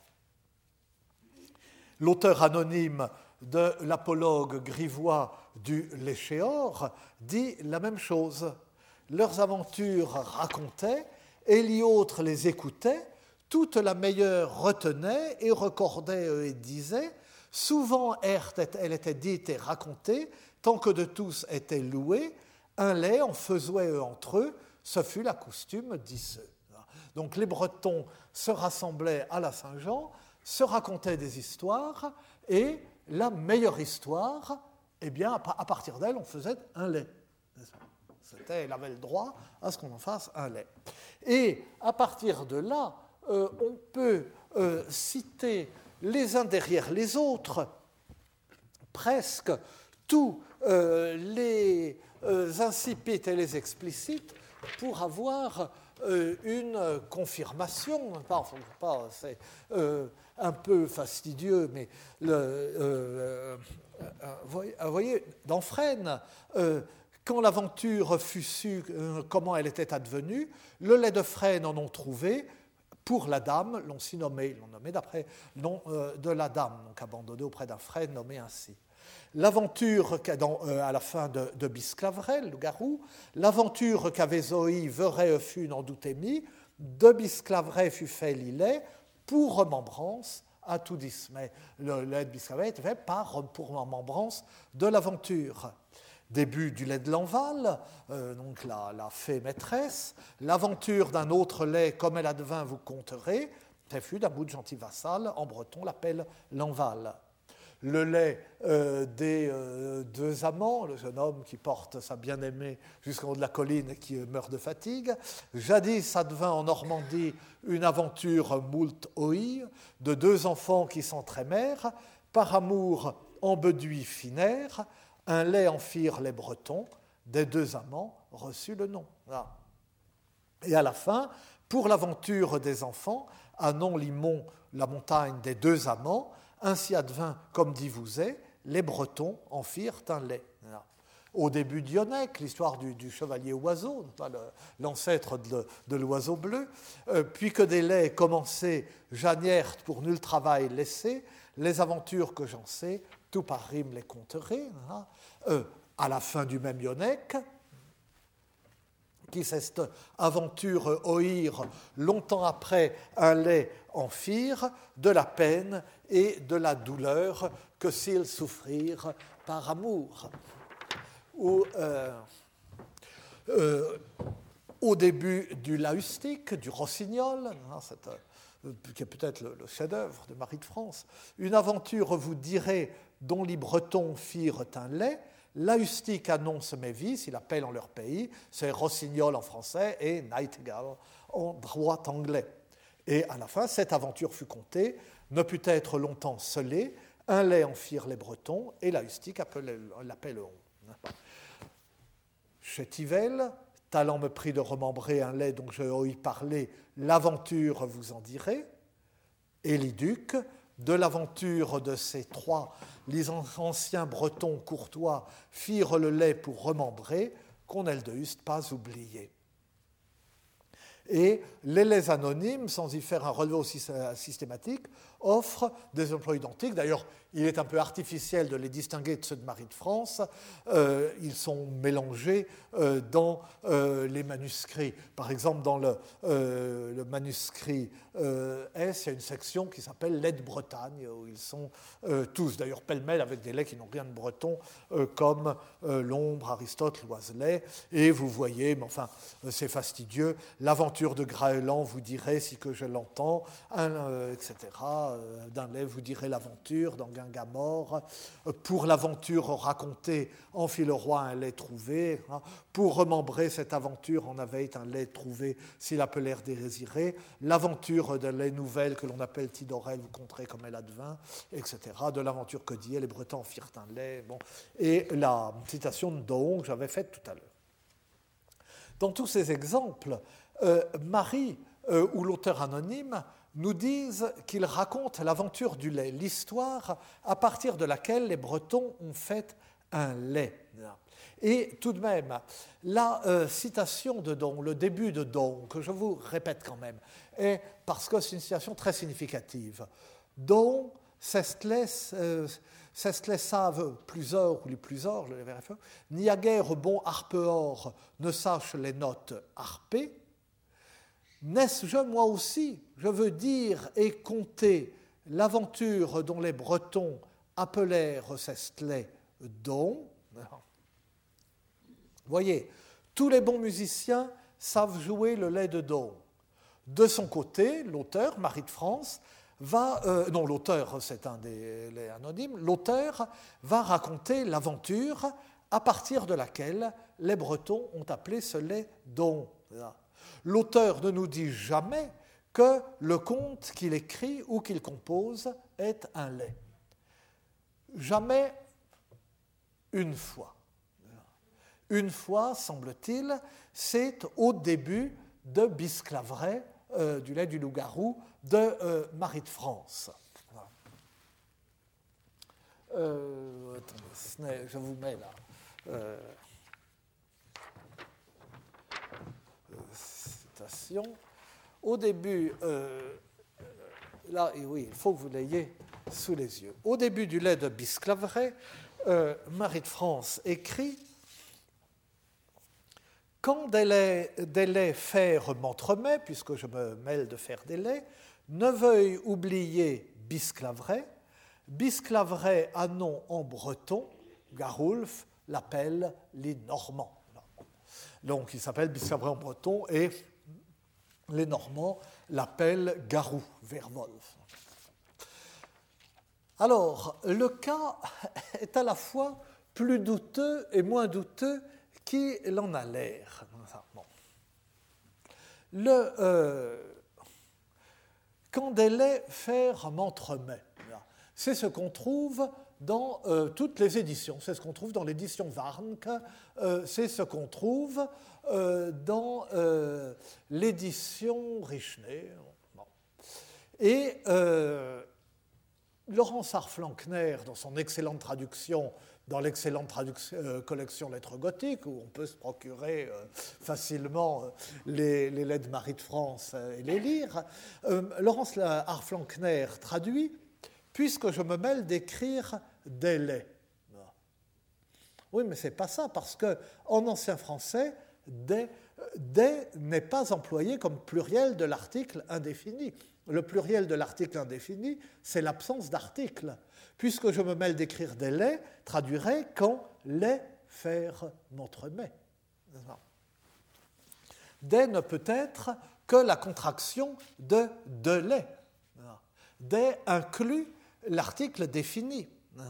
L'auteur anonyme de l'apologue grivois du Léchéor dit la même chose. Leurs aventures racontaient, et les autres les écoutaient, toute la meilleure retenait et recordait et disait, souvent elle était dite et racontée, tant que de tous était louée, un lait en faisait entre eux, ce fut la coutume d'Isseux. Donc les Bretons se rassemblaient à la Saint-Jean, se racontaient des histoires, et la meilleure histoire, eh bien, à partir d'elle, on faisait un lait. Elle avait le droit à ce qu'on en fasse un lait. Et à partir de là, on peut citer les uns derrière les autres presque tous les incipites et les explicites pour avoir une confirmation. C'est un peu fastidieux, mais vous voyez, dans Fresnes, quand l'aventure fut su comment elle était advenue, le lait de Fresnes en ont trouvé. Pour la dame, l'ont nommé d'après le nom de la dame, donc abandonné auprès d'un frère nommé ainsi. L'aventure à la fin de Bisclavrel, le garou, l'aventure qu'avait Zoï verrait fut n'en doutez mis, de Bisclavret fut fait lillet, pour remembrance à tout dis. Mais le lait de Bisclavret était fait pour remembrance de l'aventure. Début du lait de Lanval, donc la fée maîtresse, l'aventure d'un autre lait comme elle advint vous conterez, c'est fut d'un bout de gentil vassal, en breton l'appelle Lanval. Le lait des deux amants, le jeune homme qui porte sa bien-aimée jusqu'en haut de la colline et qui meurt de fatigue. Jadis advint en Normandie une aventure moult oi, de deux enfants qui s'entraîmèrent, par amour en beduit finèrent, un lait en firent les Bretons, des deux amants reçut le nom. Voilà. Et à la fin, pour l'aventure des enfants, à Non-Limon, la montagne des deux amants, ainsi advint, comme dit Vouzet, les Bretons en firent un lait. Voilà. Au début d'Ionec, l'histoire du chevalier oiseau, l'ancêtre de l'oiseau bleu, puis que des laits commençaient, Janière pour nul travail laissé, les aventures que j'en sais, tout par rime les conterai, à la fin du même Ionec, qui cette aventure oïr longtemps après un lait en firent, de la peine et de la douleur que s'ils souffrirent par amour. Ou, au début du laustique, du rossignol, qui est peut-être le chef-d'œuvre de Marie de France, une aventure vous dirait dont les Bretons firent un lait, laustique annonce mes vices, il appelle en leur pays, c'est rossignol en français et nightingale en droit anglais. Et à la fin, cette aventure fut contée, ne put être longtemps scellée, un lait en firent les Bretons et laustique l'appelleront. Chez Thivel, talent me prit de remembrer un lait dont je ouï parler, l'aventure vous en dirai, et Liduc, de l'aventure de ces trois, les anciens Bretons courtois firent le lait pour remembrer, qu'on ne le eussent pas oublié. Et les laits anonymes, sans y faire un relevé aussi systématique, offrent des emplois identiques. D'ailleurs, il est un peu artificiel de les distinguer de ceux de Marie de France. Ils sont mélangés dans les manuscrits. Par exemple, dans le manuscrit S, il y a une section qui s'appelle lait de Bretagne, où ils sont tous, d'ailleurs pêle-mêle, avec des laits qui n'ont rien de breton, comme l'Ombre, Aristote, l'Oiselet. Et vous voyez, mais enfin, c'est fastidieux, l'aventure de Graëlan vous dirait, si que je l'entends, etc. D'un lait vous dirait l'aventure, dans Gangamore. Pour l'aventure racontée, en fit le roi un lait trouvé. Pour remembrer cette aventure, en avait un lait trouvé, s'il appelèrent désiré. L'aventure de lait nouvelle que l'on appelle Tidorel, vous conterez comme elle advint, etc. De l'aventure que dit, les Bretons firent un lait. Bon. Et la citation de Dohon que j'avais faite tout à l'heure. Dans tous ces exemples, Marie ou l'auteur anonyme nous disent qu'il raconte l'aventure du lait, l'histoire à partir de laquelle les Bretons ont fait un lait. Et tout de même, la citation de Don, le début de Don, que je vous répète quand même, est parce que c'est une citation très significative. Don, cestles savent plusor ou les plusor, je les vérifie, n'y a guère bon harpeur ne sache les notes harpées. N'est-ce moi aussi, je veux dire et compter l'aventure dont les Bretons appelèrent cestlets Don. Voyez, tous les bons musiciens savent jouer le lait de Don. De son côté, l'auteur, Marie de France, non, l'auteur, c'est un des anonymes, l'auteur va raconter l'aventure à partir de laquelle les Bretons ont appelé ce lait Don. L'auteur ne nous dit jamais que le conte qu'il écrit ou qu'il compose est un lait. Jamais une fois. Une fois, semble-t-il, c'est au début de Bisclaveret, du lait du loup-garou, de Marie de France. Attendez, je vous mets là. Citation. Au début, là, oui, il faut que vous l'ayez sous les yeux. Au début du lait de Bisclaveret, Marie de France écrit « Quand des laits faire m'entremet, puisque je me mêle de faire des laits, ne veuille oublier Bisclaveret. Bisclaveret a nom en breton, Garulf l'appelle les Normands. » Donc il s'appelle Bisclaveret en breton et les Normands l'appellent Garou, Verwolf. Alors, le cas est à la fois plus douteux et moins douteux qu'il en a l'air. Bon. Quand des laits faire m'entremet, c'est ce qu'on trouve dans toutes les éditions. C'est ce qu'on trouve dans l'édition Warnke, c'est ce qu'on trouve dans l'édition Richnay. Bon. Et Laurence Arflankner, dans son excellente traduction, dans l'excellente collection Lettres gothiques, où on peut se procurer facilement les lettres de Marie de France et les lire, Laurence Arflankner traduit « Puisque je me mêle d'écrire des laits ». Oui, mais ce n'est pas ça, parce qu'en ancien français, des n'est pas employé comme pluriel de l'article indéfini. Le pluriel de l'article indéfini, c'est l'absence d'article. Puisque je me mêle d'écrire des laits, traduirait quand les faire m'entremet. Des ne peut être que la contraction de lait. Des inclut l'article défini.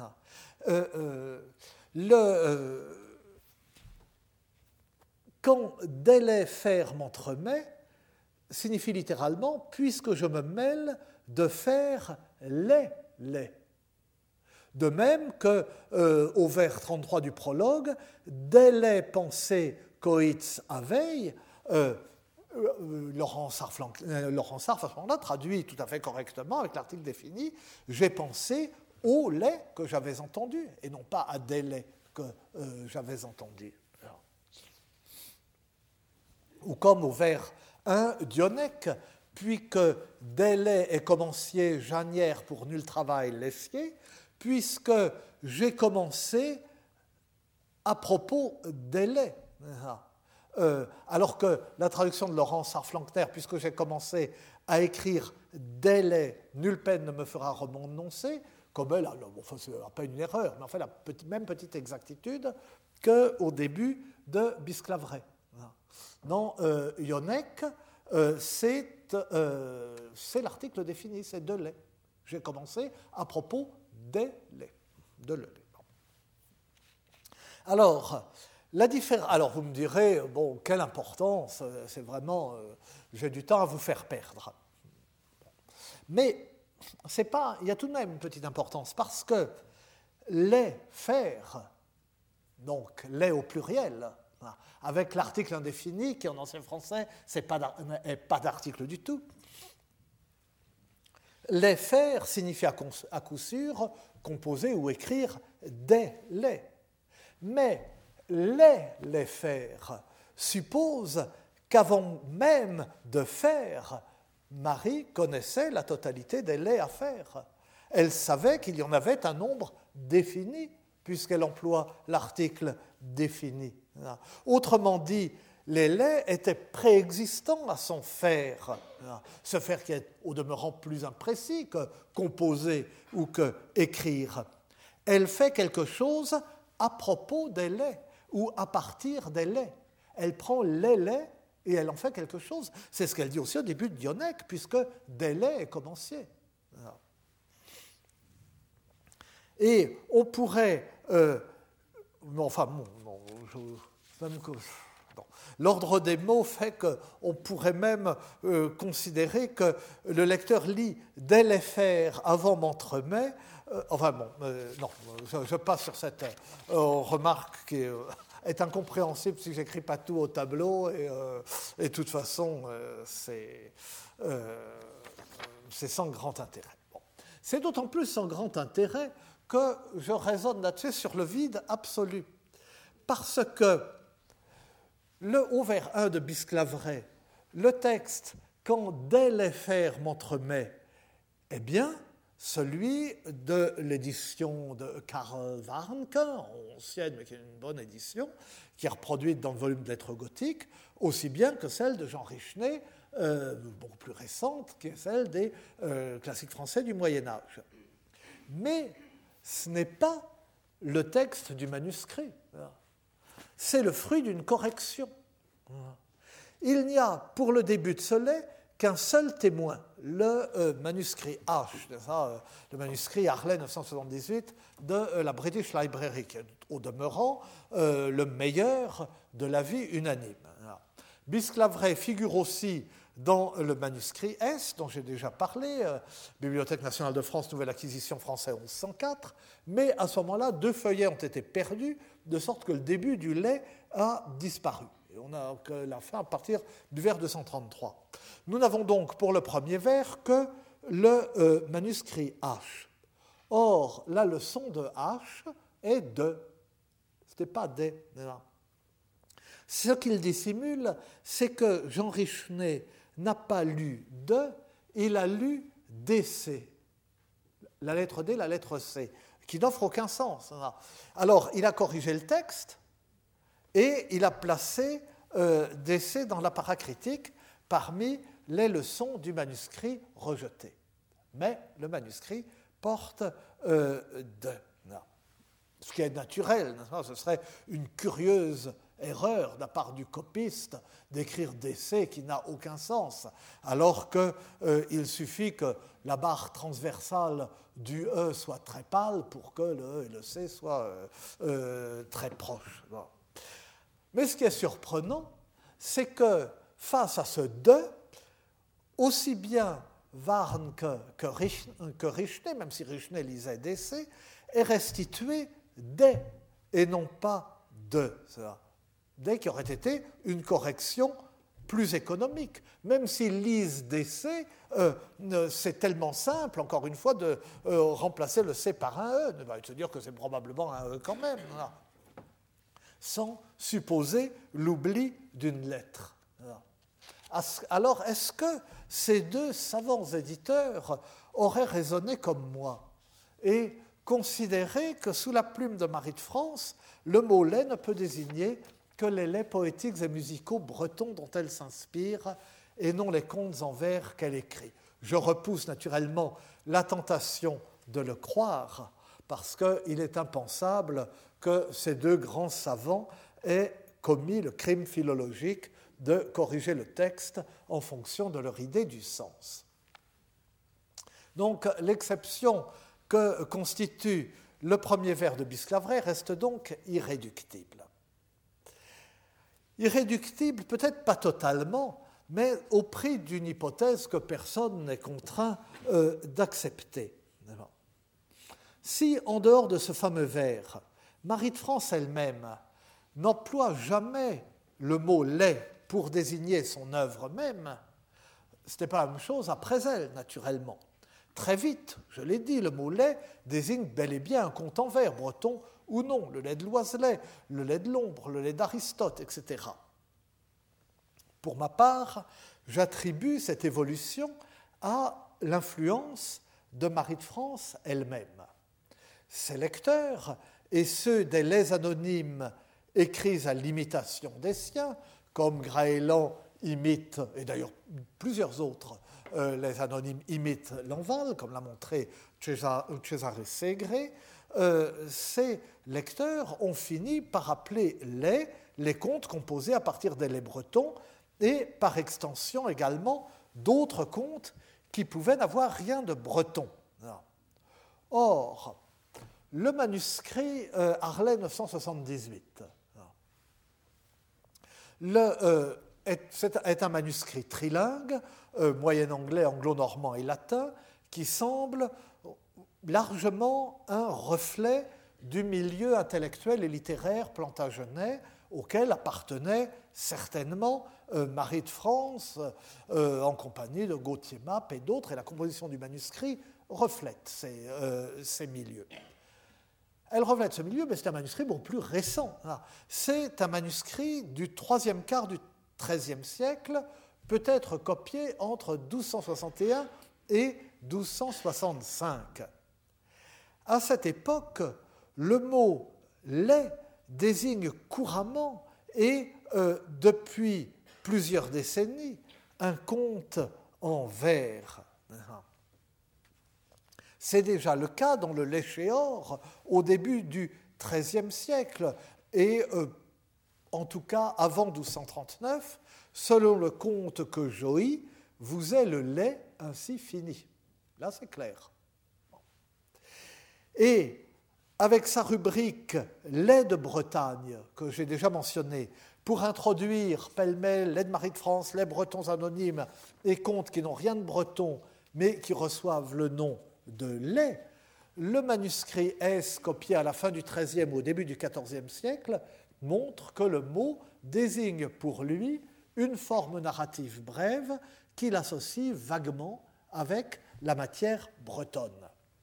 Quand des faire m'entremet signifie littéralement puisque je me mêle de faire les laits. De même qu'au vers 33 du prologue, dès les pensées coïts aveille, Laurence Arf à ce moment-là traduit tout à fait correctement avec l'article défini, j'ai pensé au lait que j'avais entendu et non pas à des laits que j'avais entendus. Ou comme au vers 1 Dionec, puisque délai est commencier janière pour nul travail l'essier, puisque j'ai commencé à propos délai. Alors que la traduction de Laurence Arflankner, puisque j'ai commencé à écrire délai, nulle peine ne me fera remononcer, comme elle, enfin, ce n'est pas une erreur, mais enfin la même petite exactitude qu'au début de Bisclaveret. Dans Ionek, c'est l'article défini, c'est de lait. J'ai commencé à propos des laits, de le lait. Alors, alors, vous me direz, bon, quelle importance, c'est vraiment, j'ai du temps à vous faire perdre. Mais c'est pas, il y a tout de même une petite importance, parce que les faire, donc les au pluriel, Voilà. Avec l'article indéfini, qui en ancien français n'est pas d'article du tout. Les faire signifie à coup sûr composer ou écrire des les. Mais les faire suppose qu'avant même de faire, Marie connaissait la totalité des laits à faire. Elle savait qu'il y en avait un nombre défini, puisqu'elle emploie l'article défini. Autrement dit, les laits étaient préexistants à son faire. Ce faire qui est au demeurant plus imprécis que composer ou que écrire. Elle fait quelque chose à propos des laits ou à partir des laits. Elle prend les laits et elle en fait quelque chose. C'est ce qu'elle dit aussi au début de Dionec, puisque des laits est commencier. Et on pourrait... L'ordre des mots fait qu'on pourrait même considérer que le lecteur lit « dès les faire avant m'entremets ». Non, je passe sur cette remarque qui est incompréhensible si je n'écris pas tout au tableau, et de toute façon, c'est sans grand intérêt. Bon. C'est d'autant plus sans grand intérêt que je raisonne là-dessus sur le vide absolu. Parce que au vers 1 de Bisclaveret, le texte « Quand dès les faire m'entremet » est bien celui de l'édition de Karl Warnke, ancienne mais qui est une bonne édition, qui est reproduite dans le volume de lettres gothiques, aussi bien que celle de Jean Richenet, beaucoup plus récente, qui est celle des classiques français du Moyen-Âge. Mais ce n'est pas le texte du manuscrit. C'est le fruit d'une correction. Il n'y a, pour le début de ce lait, qu'un seul témoin, le manuscrit H, le manuscrit Harley 978 de la British Library, qui est au demeurant le meilleur de l'avis unanime. Bisclaveret figure aussi dans le manuscrit S, dont j'ai déjà parlé, Bibliothèque nationale de France, Nouvelle acquisition français 1104, mais à ce moment-là, 2 feuillets ont été perdus, de sorte que le début du lait a disparu. Et on n'a que la fin à partir du vers 233. Nous n'avons donc pour le premier vers que le manuscrit H. Or, la leçon de H est de. Ce n'est pas des. Ce qu'il dissimule, c'est que Jean Richenet n'a pas lu de, il a lu DC. La lettre D, la lettre C, qui n'offre aucun sens. Alors, il a corrigé le texte et il a placé DC dans la paracritique parmi les leçons du manuscrit rejeté. Mais le manuscrit porte de. Ce qui est naturel, ce serait une curieuse erreur de la part du copiste d'écrire DC qui n'a aucun sens, alors qu'il suffit que la barre transversale du E soit très pâle pour que le E et le C soient très proches. Bon. Mais ce qui est surprenant, c'est que face à ce « de », aussi bien Warnke que Richenet, même si Richenet lisait DC, est restitué « des » et non pas « de ». Des qui aurait été une correction plus économique. Même s'ils lisent DC, c'est tellement simple, encore une fois, de remplacer le C par un E. On va se dire que c'est probablement un E quand même, sans supposer l'oubli d'une lettre. Alors, est-ce que ces 2 savants éditeurs auraient raisonné comme moi et considéré que sous la plume de Marie de France, le mot lait ne peut désigner que les laits poétiques et musicaux bretons dont elle s'inspire et non les contes en vers qu'elle écrit. Je repousse naturellement la tentation de le croire parce qu'il est impensable que ces 2 grands savants aient commis le crime philologique de corriger le texte en fonction de leur idée du sens. Donc l'exception que constitue le premier vers de Bisclaveret reste donc irréductible. Irréductible, peut-être pas totalement, mais au prix d'une hypothèse que personne n'est contraint d'accepter. Si, en dehors de ce fameux vers, Marie de France elle-même n'emploie jamais le mot lait pour désigner son œuvre même, ce n'est pas la même chose après elle, naturellement. Très vite, je l'ai dit, le mot lait désigne bel et bien un conte en vers, breton ou non, le lait de Loiselet, le lait de l'ombre, le lait d'Aristote, etc. Pour ma part, j'attribue cette évolution à l'influence de Marie de France elle-même. Ses lecteurs et ceux des laits anonymes écrits à l'imitation des siens, comme Graëlan imite, et d'ailleurs plusieurs autres les anonymes imitent Lanval, comme l'a montré Cesare Segre, ces lecteurs ont fini par appeler les contes composés à partir des laits bretons et par extension également d'autres contes qui pouvaient n'avoir rien de breton. Or, le manuscrit Harlay 978 est un manuscrit trilingue, moyen-anglais, anglo-normand et latin, qui semble largement un reflet du milieu intellectuel et littéraire plantagenais auquel appartenait certainement Marie de France en compagnie de Gauthier Mappe et d'autres, et la composition du manuscrit reflète ces milieux. Elle reflète ce milieu, mais c'est un manuscrit beaucoup plus récent. C'est un manuscrit du troisième quart du XIIIe siècle, peut-être copié entre 1261 et 1265. À cette époque, le mot « lait » désigne couramment et depuis plusieurs décennies un conte en vers. C'est déjà le cas dans le Léchéor au début du XIIIe siècle et en tout cas avant 1239, selon le conte que Joly, vous est le lait ainsi fini. Là, c'est clair. Et avec sa rubrique « Lait de Bretagne » que j'ai déjà mentionné, pour introduire pêle-mêle lait de Marie de France, lait bretons anonymes et contes qui n'ont rien de breton, mais qui reçoivent le nom de lait, le manuscrit S, copié à la fin du XIIIe ou au début du XIVe siècle, montre que le mot désigne pour lui une forme narrative brève qu'il associe vaguement avec la matière bretonne.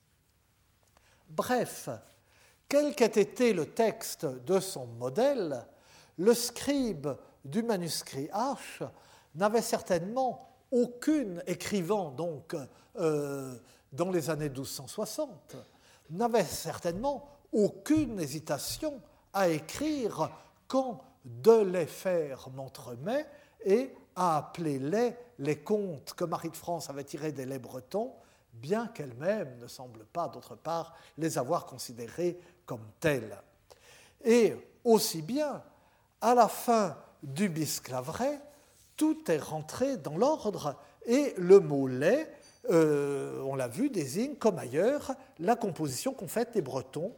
Bref, quel qu'ait été le texte de son modèle, le scribe du manuscrit H n'avait certainement aucune, écrivant donc dans les années 1260, n'avait certainement aucune hésitation à écrire quand de les faire m'entremet et à appeler les contes que Marie de France avait tirés des laits bretons, bien qu'elle-même ne semble pas, d'autre part, les avoir considérés comme tels. Et aussi bien, à la fin du Bisclaveret, tout est rentré dans l'ordre et le mot lait, on l'a vu, désigne, comme ailleurs, la composition qu'ont faite les Bretons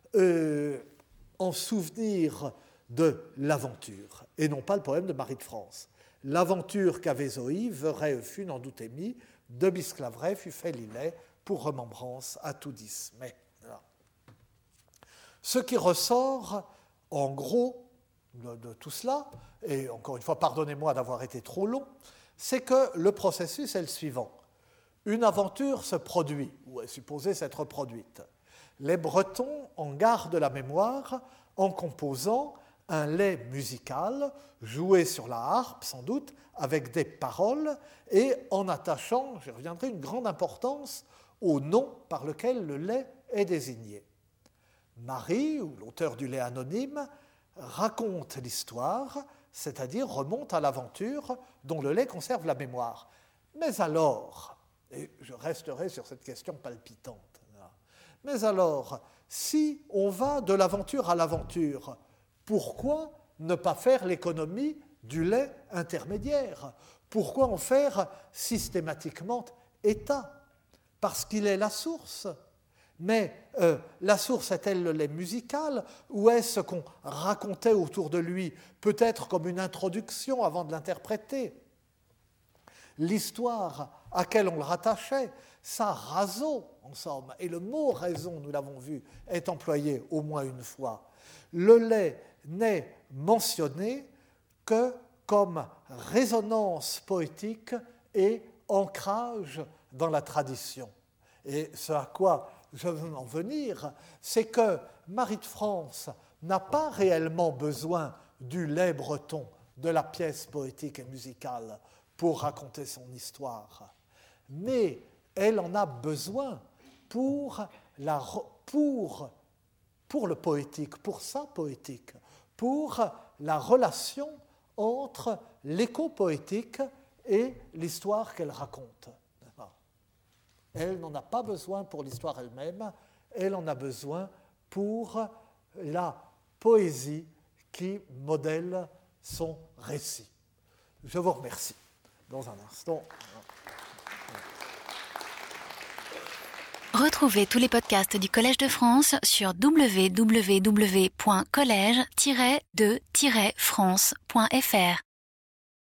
en souvenir de l'aventure, et non pas le poème de Marie de France. L'aventure qu'avait Zoï, verrait fut, n'en doutez mis, de Bisclaveret fut fait lillet pour remembrance à tout dix. Mais voilà. Ce qui ressort, en gros, de tout cela, et encore une fois, pardonnez-moi d'avoir été trop long, c'est que le processus est le suivant. Une aventure se produit, ou est supposée s'être produite. Les Bretons en gardent la mémoire en composant un lait musical, joué sur la harpe sans doute, avec des paroles, et en attachant, j'y reviendrai, une grande importance au nom par lequel le lait est désigné. Marie, ou l'auteur du lait anonyme, raconte l'histoire, c'est-à-dire remonte à l'aventure dont le lait conserve la mémoire. Mais alors, et je resterai sur cette question palpitante, mais alors, si on va de l'aventure à l'aventure, pourquoi ne pas faire l'économie du lait intermédiaire? Pourquoi en faire systématiquement état? Parce qu'il est la source. Mais la source est-elle le lait musical ou est-ce ce qu'on racontait autour de lui, peut-être comme une introduction avant de l'interpréter? L'histoire à laquelle on le rattachait, sa raison, en somme, et le mot raison, nous l'avons vu, est employé au moins une fois, le lait n'est mentionné que comme résonance poétique et ancrage dans la tradition. Et ce à quoi je veux en venir, c'est que Marie de France n'a pas réellement besoin du lait breton, de la pièce poétique et musicale pour raconter son histoire, mais elle en a besoin pour le poétique, pour sa poétique, pour la relation entre l'écho poétique et l'histoire qu'elle raconte. Elle n'en a pas besoin pour l'histoire elle-même, elle en a besoin pour la poésie qui modèle son récit. Je vous remercie. Dans un instant. Retrouvez tous les podcasts du Collège de France sur www.collège-de-france.fr.